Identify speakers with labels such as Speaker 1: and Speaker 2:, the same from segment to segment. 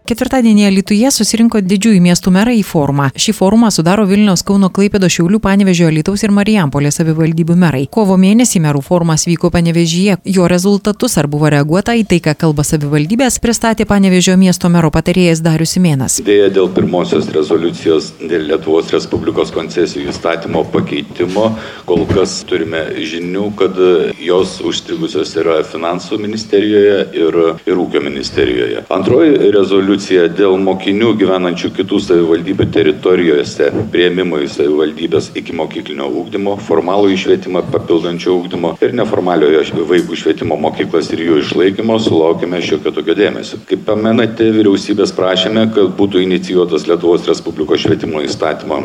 Speaker 1: Ketvirtadienį Alytuje susirinko didžiųjų miestų merai į forumą. Šį forumą sudaro Vilniaus, Kauno, Klaipėdos, Šiaulių, Panevėžio, Alytaus ir Marijampolės savivaldybių merai. Kovo mėnesį merų forumas vyko Panevėžyje. Jo rezultatus, ar buvo reaguota į tai, ką kalba savivaldybės, pristatė Panevėžio miesto mero patarėjas Darius Simėnas.
Speaker 2: Idėja dėl pirmosios rezoliucijos dėl Lietuvos Respublikos koncesijų įstatymo pakeitimo. Kol kas turime žinių, kad jos užstrigusios yra Finansų ministerijoje ir Ūkio ministerijoje. Antroji rezoliucija dėl mokinių gyvenančių kitų savivaldybių teritorijose priėmimo į savivaldybės ikimokyklinio ugdymo, formalųjį švietimą papildančio ugdymo ir neformaliojo vaikų švietimo mokyklas ir jų išlaikymo sulaukėme šiokio tokio dėmesio. Kaip pamenate, vyriausybės prašėme, kad būtų inicijuotas Lietuvos Respublikos švietimo įstatymo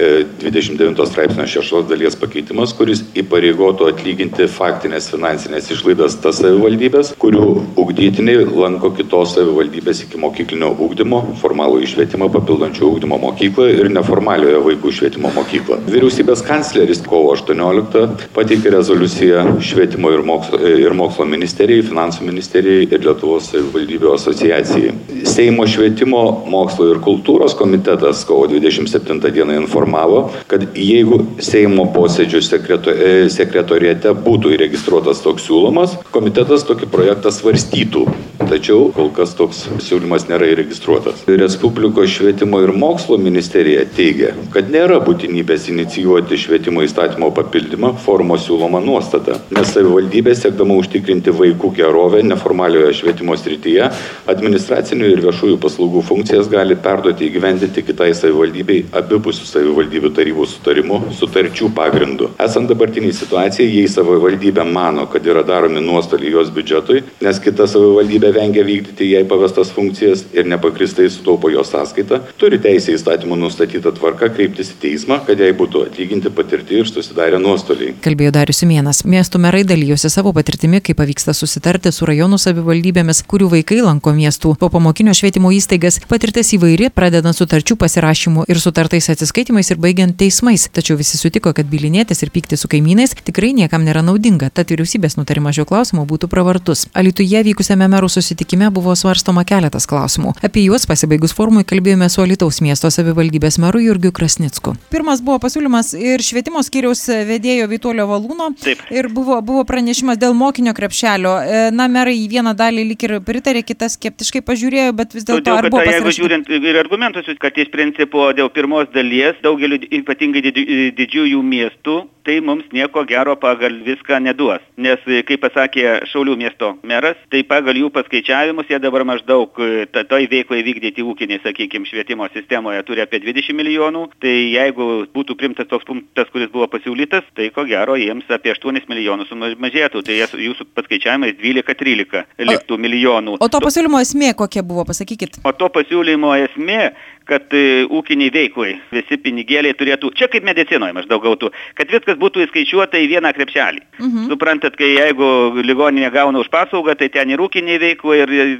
Speaker 2: 29 straipsnio 6 dalies pakeitimas, kuris įpareigotų atlyginti faktinės finansinės išlaidas tas savivaldybės, kurių ugdytiniai lanko kitos savivaldybės ikimokyklinio ugdymo, formalųjį švietimą papildančio ugdymo mokyklą ir neformaliojo vaikų švietimo mokyklą. Vyriausybės kancleris kovo 18 pateikė rezoliuciją Švietimo ir mokslo ministerijai, Finansų ministerijai ir Lietuvos savivaldybių asociacijai. Seimo švietimo, mokslo ir kultūros komitetas kovo 27 dieną informavo, kad jeigu Seimo posėdžių sekretoriate būtų įregistruotas toks siūlomas, komitetas tokį projektą svarstytų. Tačiau kol kas toks siūlymas nėra įregistruotas. Respublikos švietimo ir mokslo ministerija teigia, kad nėra būtinybės inicijuoti švietimo įstatymo papildymą forumo siūloma nuostata, nes savivaldybė, siekdama užtikrinti vaikų gerovę neformalioje švietimo srityje, administracinių ir viešųjų paslaugų funkcijas gali perduoti įgyvendinti kitai savivaldybei abipusių savivaldybių tarybų sutarimų sutarčių pagrindu. Esant dabartiniai situacijai, jei savivaldybė mano, kad yra daromi nuostoliai jos biudžetui, nes kita savivaldybė vengia vykdyti jai pavestas funkcijas ir nepagristai sutaupo jos sąskaitą, turi teisę įstatymų nustatytą tvarką kreiptis į teismą, kad jai būtų atlyginti patirti ir susidarę nuostoliai.
Speaker 1: Kalbėjo Darius Simėnas. Miestų merai dalyjosi savo patirtimi, kaip pavyksta susitarti su rajonų savivaldybėmis, kurių vaikai lanko miestų popamokinio švietimo įstaigas. Patirtis įvairi, pradedant sutarčių pasirašymu ir sutartais atsiskaitimais ir baigiant teismais. Tačiau visi sutiko, kad bylinėtis ir pykti su kaimynais tikrai niekam nėra naudinga, tad vyriausybės nutarimas šiuo klausimu būtų pravartus. Alytuje vykusiame merų susitikime buvo svarstoma keletas klausimų. Apie juos pasibaigus forumui kalbėjome su Alytaus miesto savivaldybės meru Jurgiu Krasnicku. Pirmas buvo pasiūlymas ir švietimo skyriaus vedėjo Vytuolio Valūno.
Speaker 3: Taip.
Speaker 1: Ir buvo pranešimas dėl mokinio krepšelio. Na, merai į vieną dalį lyg ir pritarė, kitas skeptiškai pažiūrėjo, bet vis dėlto ar buvo pasirašyta?
Speaker 3: Jeigu žiūrint ir argumentus, kad iš principo dėl pirmos dalies daugeliu ypatingai didžiųjų miestų, tai mums nieko gero pagal viską neduos. Nes, kaip pasakė Šiaulių miesto meras, tai pagal jų paskaičiavimus jie dabar maždaug toj veiklai vykdyti ūkinį, sakykime, švietimo sistemoje turi apie 20 milijonų, tai jeigu būtų primtas toks punktas, kuris buvo pasiūlytas, tai ko gero jiems apie 8 milijonus sumažėtų, tai jūsų paskaičiavimais 12-13 liktų milijonų.
Speaker 1: O to pasiūlymo esmė kokia buvo, pasakykit?
Speaker 3: O to pasiūlymo esmė, kad ūkiniai veiklai visi pinigėliai turėtų, čia kaip medicinoje maždaug gautų, kad viskas būtų įskaičiuota į vieną krepšelį. Suprantat, kai jeigu ligoninė gauna už paslaugą, tai ten ir ūkiniai veiklai,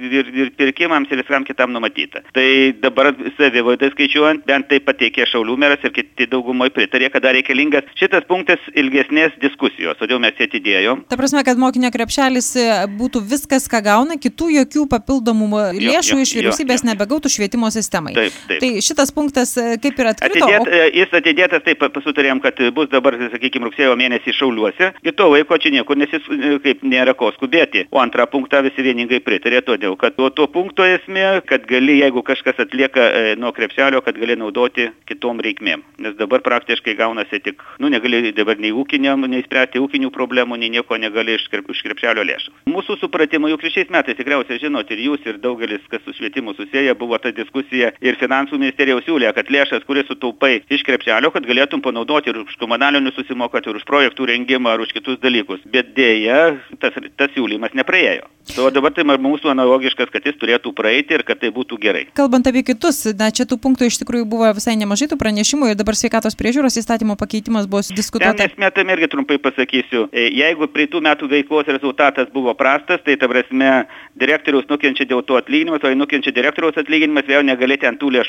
Speaker 3: ir pirkimams, ir viskam kitam numatyta. Tai dabar savivaidai skaičiuojant, bent tai pateikė Šiaulių meras ir kiti daugumoje pritarė, kad dar reikalingas šitas punktas ilgesnės diskusijos, todėl mes atidėjom.
Speaker 1: Ta prasme, kad mokinio krepšelis būtų viskas, ką gauna, kitų jokių papildomų lėšų iš vyriausybės nebegautų švietimo sistemai.
Speaker 3: Taip.
Speaker 1: Tai šitas punktas kaip ir atkrito?
Speaker 3: Jis atidėtas, taip pasutarėm, kad bus dabar, sakykime, rugsėjo mėnesį Šiauliuose. Ir to laiko čia niekur kaip nėra ko skubėti. O antrą punktą visi vieningai pritarė, todėl kad to punkto esmė, kad gali, jeigu kažkas atlieka nuo krepšelio, kad gali naudoti kitom reikmėm. Nes dabar praktiškai gaunasi tik, negali dabar nei ūkiniam, nei spręsti ūkinių problemų, nei nieko negali iš krepšelio lėšų. Mūsų supratimu, juk šiais metais tikriausiai žinot ir jūs, ir daugelis, kas su švietimu susiję, buvo ta diskusija ir Finansų ministerija siūlė, kad lėšas, kuris sutaupai iš krepšelio, kad galėtum panaudoti ir už komunalinius susimokati, ir už projektų rengimą, ar už kitus dalykus. Bet dėja, tas siūlymas nepraėjo. O dabar tai mūsų analogiškas, kad jis turėtų praeiti ir kad tai būtų gerai.
Speaker 1: Kalbant apie kitus, čia tų punktų iš tikrųjų buvo visai nemažai tų pranešimų ir dabar sveikatos priežiūros įstatymo pakeitimas buvo diskutuota.
Speaker 3: Ten esmė, irgi trumpai pasakysiu, jeigu praeitų metų veiklos rezultatas buvo prastas, tai ta prasme direktoriaus nukenčia dėl to atlyginimas, o jei nukenčia direktoriaus atlyginimas, vėl negali ten tų lėšų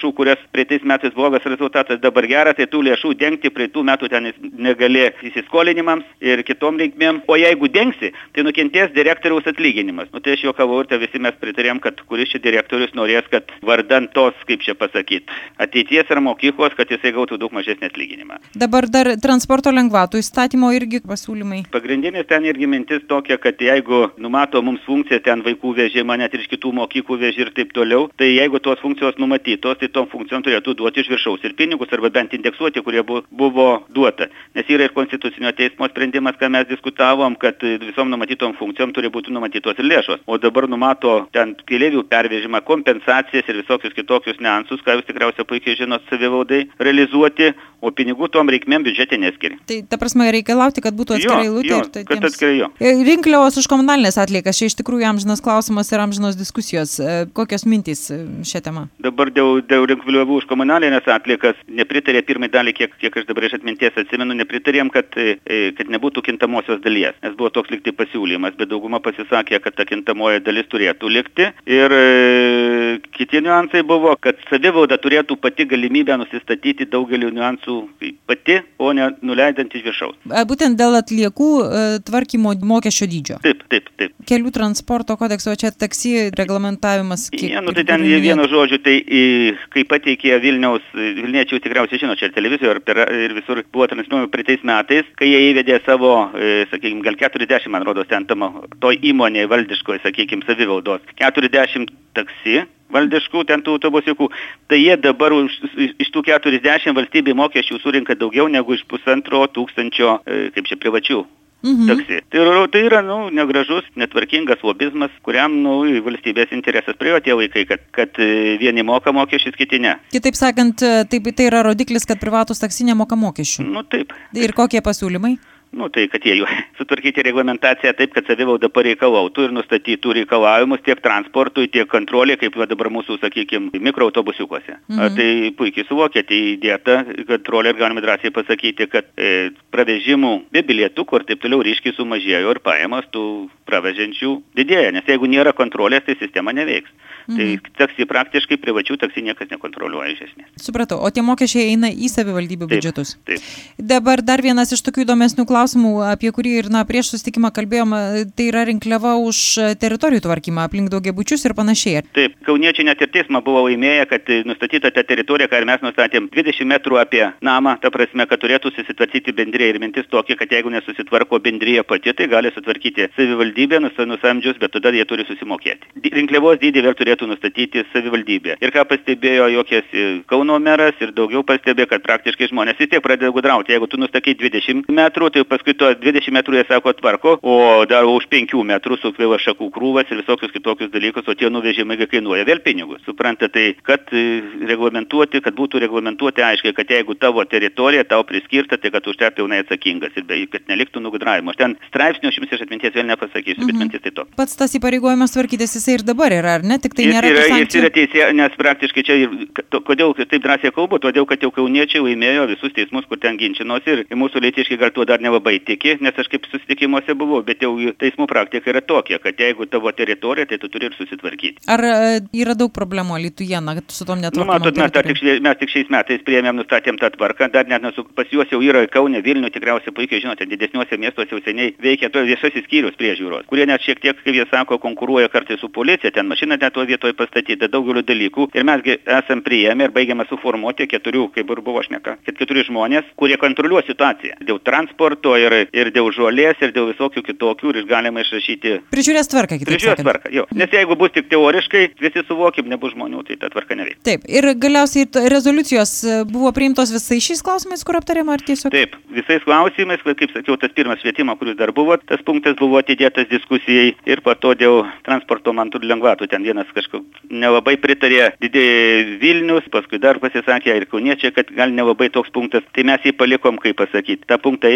Speaker 3: lėšų, kurias praeitais metais blogas rezultatas, dabar geras, tai tų lėšų dengti praeitų metų ten negali įsiskolinimams ir kitom reikmėm. O jeigu dengsi, tai nukentės direktoriaus atlyginimas. Tai aš juokavau ir visi mes pritarėm, kad kuris čia direktorius norės, kad vardan tos, kaip čia pasakyti, ateities ar mokyklos, kad jisai gautų daug mažesnį atlyginimą.
Speaker 1: Dabar dar transporto lengvatų įstatymo irgi pasiūlymai.
Speaker 3: Pagrindinis ten irgi mintis tokia, kad jeigu numato mums funkciją ten vaikų vežimą, net ir iš kitų mokyklų vežį ir taip toliau, tai jeigu tos funkcijos numatytos, tai tom funkcijom turėtų duoti iš viršaus ir pinigus, arba bent indeksuoti, kurie buvo duota. Nes yra ir konstitucinio teismo sprendimas, ką mes diskutavom, kad visom numatytom funkcijom turi būti numatytos ir lėšos. O dabar numato ten keleivių pervežimą, kompensacijas ir visokius kitokius niuansus, ką jūs tikriausiai puikiai žinot, savivaldai realizuoti, o pinigų tom reikmėm biudžete neskiria.
Speaker 1: Tai ta prasme reikalauti, kad būtų atskirai eilutė.
Speaker 3: Kad atskirai jo.
Speaker 1: Rinkliavos už komunalinės atliekas, čia iš tikrųjų amžinas klausimas ir amžinos diskusijos. Kokios mintys šią temą?
Speaker 3: Dabar dėl rinkliavų už komunalinės atliekas nepritarė pirmai dalį, kiek aš dabar iš atminties atsimenu, nepritarėm, kad nebūtų kintamosios dalies. Nes buvo toks likti pasiūlymas, bet dauguma pasisakė, kad ta kintamoji dalis turėtų likti. Ir kiti niuansai buvo, kad savivalda turėtų pati galimybę nusistatyti daugelį niuansų pati, o ne nuleidant iš viršaus.
Speaker 1: Būtent dėl atliekų tvarkymo mokesčio dydžio.
Speaker 3: Taip.
Speaker 1: Kelių transporto kodekso, čia taksi reglamentavimas.
Speaker 3: Tai ten vienu žodžiu, tai kai pateikė Vilniečių tikriausiai žino, čia ir televizijoje ir visur buvo transliuojama praeitais metais, kai jie įvedė savo, sakykime, gal 40, man rodos, ten to įmonėje valdiškoje, sakykime, savivaldos, 40 taksi valdiškų, ten tų autobusiukų, tai jie dabar iš tų 40 valstybė mokesčių surinka daugiau negu iš 1500, kaip čia privačių taksi. Tai yra, negražus, netvarkingas lobizmas, kuriam, valstybės interesas prie tie vaikai, kad vieni moka mokesčius, kiti ne.
Speaker 1: Kitaip sakant, tai yra rodiklis, kad privatus taksi nemoka mokesčių.
Speaker 3: Taip.
Speaker 1: Ir kokie pasiūlymai?
Speaker 3: Tai kad jie sutvarkyti reglamentaciją taip, kad savivalda pareikalautų ir nustatytų reikalavimus tiek transportui, tiek kontrolė, kaip dabar mūsų, sakykime, mikroautobusiukuose. Tai puikiai suvokėte įdėta kontrolė ir galime drąsiai pasakyti, kad pravežimų be bilietukų ir taip toliau ryškiai sumažėjo ir pajamos tų pravežiančių didėja, nes jeigu nėra kontrolės, tai sistema neveiks. Tai taksi praktiškai privačių taksi niekas nekontroliuoja iš esmės.
Speaker 1: Supratau, o tie mokesčiai eina į savivaldybių biudžetus.
Speaker 3: Taip.
Speaker 1: Dabar dar vienas iš tokių įdomesnių klausimų, apie kurį ir prieš susitikimą kalbėjom, tai yra rinkliava už teritorijų tvarkymą aplink daugiabučius ir panašiai.
Speaker 3: Taip, kauniečiai net ir teismą buvo laimėję, kad nustatyta ta teritorija, ką ir mes nustatėm 20 metrų apie namą, ta prasme, kad turėtų susitvarkyti bendrija ir mintis tokia, kad jeigu nesusitvarko bendrija pati, tai gali sutvarkyti savivaldybė nusamdžius, bet tada jie turi susimokėti. Rinkliavos dydį vėl turėtų nustatyti savivaldybė. Ir ką pastebėjo jokėsi Kauno meras ir daugiau pastebėjo, kad praktiškai žmonės vis tiek pradeda gudrauti. Jeigu tu nustatai 20 metrų, tai paskui to 20 metrų jie sako tvarko, o dar už 5 metrų sukvėva šakų krūvas ir visokius kitokius dalykus, o tie nuvežimai kainuoja vėl pinigus. Supranta, tai kad būtų reglamentuoti aiškiai, kad jeigu tavo teritorija tau priskirta, tai kad už tai pilnai atsakingas ir kad neliktų nugudravimo. Aš ten straipsnių aš jums iš atminties vėl nepasakysiu, bet mintis tai to.
Speaker 1: Pats tas įpareigojimas tvarkytis jisai ir dabar yra, ar ne? Tik tai nėra tų sankcijų.
Speaker 3: Jis yra teisė, nes praktiškai čia, kodėl taip drąsiai kalbu, todėl, kad jau kauniečiai laimėjo visus teismus, kur ten ginčinosi ir mūsų leitiškai gal tuo dar nelabai tiki, nes aš kaip susitikimuose buvau, bet jau teismų praktika yra tokia, kad jeigu tavo teritorija, tai tu turi ir susitvarkyti.
Speaker 1: Ar yra daug problemų Alytuje, su tom netvarkomom
Speaker 3: teritorijom? Mes tik šiais metais nustatėm tą tvarką, dar net pas juos jau yra Kaune, Vilniuje, tikriausiai puikiai žinote, didesniuose miestuose jau seniai veikia to viešasis skyrius priežiūros, kurie net šiek tiek, kaip jie sako, konkuruoja kartais su policija, ten mašina net to vietoje pastatyta, daugeliu dalykų. Ir mesgi esam priėmę ir baigiame suformuoti 4, kaip ir buvo šneka, 4 žmonės, kurie kontroliuoja situaciją. Dėl transporto ir dėl žolės ir dėl visokių kitokių ir galima išrašyti.
Speaker 1: Prižiūrės tvarką, kitaip sakant.
Speaker 3: Prižiūrės tvarką, jo. Nes jeigu bus tik teoriškai, visi suvokim, nebus žmonių, tai ta tvarka neveiks.
Speaker 1: Taip. Ir galiausiai rezoliucijos buvo priimtos visais šiais klausimais, kur aptarėma, ar tiesiog?
Speaker 3: Taip, visais klausimais, kaip sakiau, tas pirmas švietimo, kuris dar buvo, tas punktas buvo atidėtas diskusijai ir po to dėl transporto mantų lengvatų. Ten vienas kažkaip nelabai pritarė Vilnius, paskui dar pasisakė ir kauniečiai, kad gal nelabai toks punktas. Tai mes jį palikom, kaip pasakyti. Ta punktą išmetėm,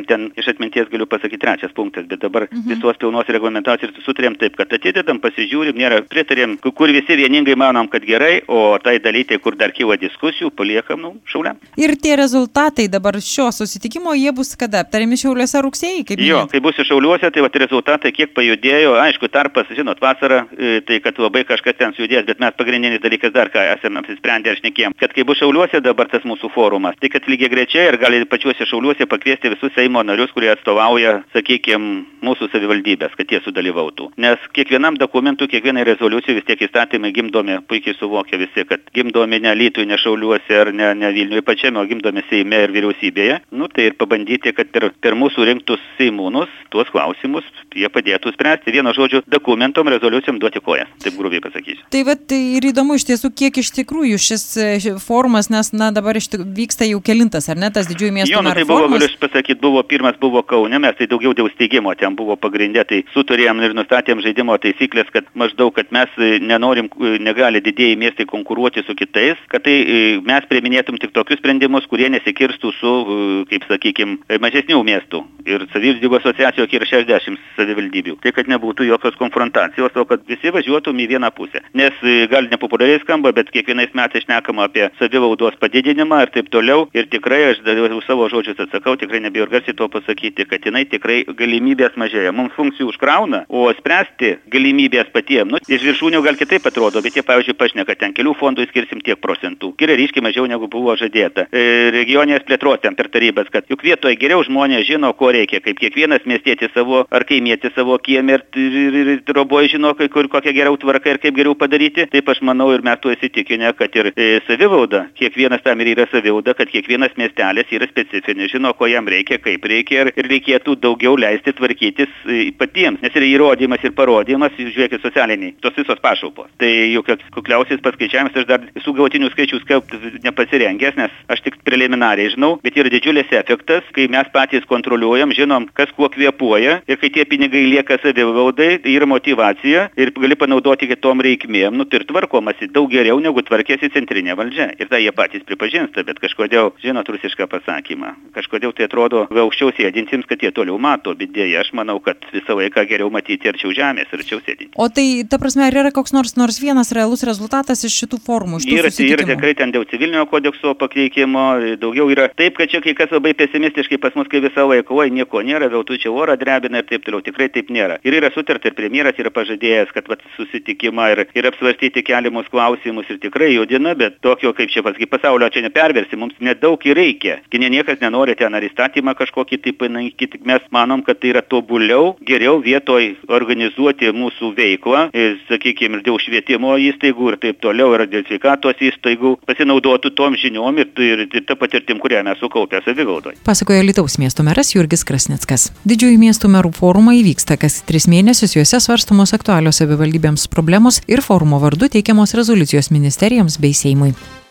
Speaker 3: ten iš atminties galiu pasakyti 3 punktas, bet dabar visos pilnos reglamentacijos sutarėm taip, kad atidedam, pasižiūrim, nėra pritarėm, kur visi vieningai manom, kad gerai, o tai dalykai, kur dar kyla diskusijų, paliekam, šauliam.
Speaker 1: Ir tie rezultatai dabar šio susitikimo, jie bus kada aptariami Šiauliuose rugsėjį, kaip minėjot?
Speaker 3: Jo, kai bus Šiauliuose, tai rezultatai kiek pajudėjo, aišku, tarpas, žinot, vasara, tai kad labai kažkas ten sujudės, bet mes pagrindinis dalykas dar ką esame apsisprendę ir šnekėjom, kad kai bus Šiauliuose dabar tas mūsų forumas, tai kad lygiai grečiai ir gali pačiuose Šiauliuose pakviesti visus Seimo narius, kurie atstovauja, sakykime, mūsų savivaldybės, kad jie sudalyvautų. Nes kiekvienam dokumentui, kiekvienai rezoliucijai vis tiek įstatymai gimdomi, puikiai suvokia visi, kad gimdomi ne Alytuje, ne Šiauliuose ar ne Vilniuje pačiame, o gimdomi Seime ir vyriausybėje. Tai ir pabandyti, kad per mūsų rinktus seimūnus tuos klausimus jie padėtų spręsti. Vieno žodžio dokumentom, rezoliucijom duoti koją. Taip grubiai pasakysiu.
Speaker 1: Tai ir įdomu iš tiesų, kiek iš tikrųjų šis forumas, nes dabar vyksta jau kelintas, ar ne, tas didžiųjų miestų merų
Speaker 3: tai buvo, galiu pasakyti, pirmas buvo Kaune, mes tai daugiau dėl steigimo, ten buvo pagrindė, tai sutarėm ir nustatėm žaidimo taisyklės, kad maždaug, kad mes negali didieji miestai konkuruoti su kitais, kad tai mes priiminėtum tik tokius sprendimus, kurie nesikirstų su, kaip sakykime, mažesnių miestų. Ir savivaldybių asociacijos yra 60 savivaldybių. Tai, kad nebūtų jokios konfrontacijos, o kad visi važiuotum į vieną pusę. Nes gal nepopuliariai skamba, bet kiekvienais metais šnekama apie savivaldos padidinimą ir taip toliau. Ir tikrai, aš savo žodžius atsakau, tikrai nebijau garsiai to pasakyti, kad jinai tikrai galimybės mažėja. Mums funkcijų užkrauna, o spręsti galimybės patiems. Iš viršūnių gal kitaip atrodo, bet jie, pavyzdžiui, pašneka, ten kelių fondų skirsim tiek procentų. Skiria ryškiai mažiau negu buvo žadėta. Regioninės plėtros ten per tarybas, kad juk vietoje geriau žmonės žino, ko reikia, kaip kiekvienas miestietis savo ar kaimietis savo kiemį ir roboje žino, kokia geriau tvarka ir kaip geriau padaryti. Taip aš manau ir mes tuo įsitikinę, kad ir savivalda, kiekvienas tam ir yra savivalda, kad kiekvienas miestelis yra specifinis, žino, ko jam reikia, kaip reikia ir reikėtų daugiau leisti tvarkytis patiems. Nes yra įrodymas ir parodymas, žiūrėkit, socialiniai, tos visos pašalpos. Tai juk kukliausiais paskaičiavimas, aš dar visų gautinių skaičių skelbti nepasirengęs, nes aš tik preliminariai žinau, bet yra didžiulis efektas, kai mes patys kontroliuojam, žinom, kas kuo kvėpuoja ir kai tie pinigai lieka savivaldai, tai yra motyvacija ir gali panaudoti kitom reikmėm, tai ir tvarkomasi daug geriau negu tvarkėsi centrinė valdžia. Ir tai jie patys pripažinsta, bet kažkodėl, žinot, rusišką pasakymą. Kažkodėl tai atrodo aukščiau sėdintiems, kad jie toliau mato, bet dėja, aš manau, kad visą laiką geriau matyti arčiau žemės, arčiau sėdinti.
Speaker 1: O tai, ta prasme, ar yra koks nors vienas realus rezultatas iš šitų formų, iš tų susitikimų?
Speaker 3: Yra tikrai ten dėl civilinio kodekso pakeitimo, daugiau yra. Taip, kad čia kai kas labai pesimistiškai pas mus, kai visą laiką, nieko nėra, vėl tu čia orą drebina ir taip toliau. Tikrai taip nėra. Ir yra sutarta, ir premjeras yra pažadėjęs, kad susitikimą ir apsvarstyti keliamus klausimus ir tikrai judina, bet tokio, kaip čia pasaulio čia neperversi, mums nedaug ir reikia. Kai niekas nenori ten ar įstatymą kažkokį taip panaikyti, mes manom, kad tai yra tobuliau, geriau vietoj organizuoti mūsų veiklą, sakykime, ir dėl švietimo įstaigų ir taip toliau, ir dėl sveikatos įstaigų, pasinaudotų tom žiniom ir tą patirtim, kurią mes sukaupę savivaldoje.
Speaker 1: Pasakojo Alytaus miesto meras Jurgis Krasnickas. Didžiųjų miestų merų forumai vyksta kas 3 mėnesius, juose svarstomos aktualios savivaldybėms problemos ir forumo vardu teikiamos rezoliucijos ministerijoms bei Seimui.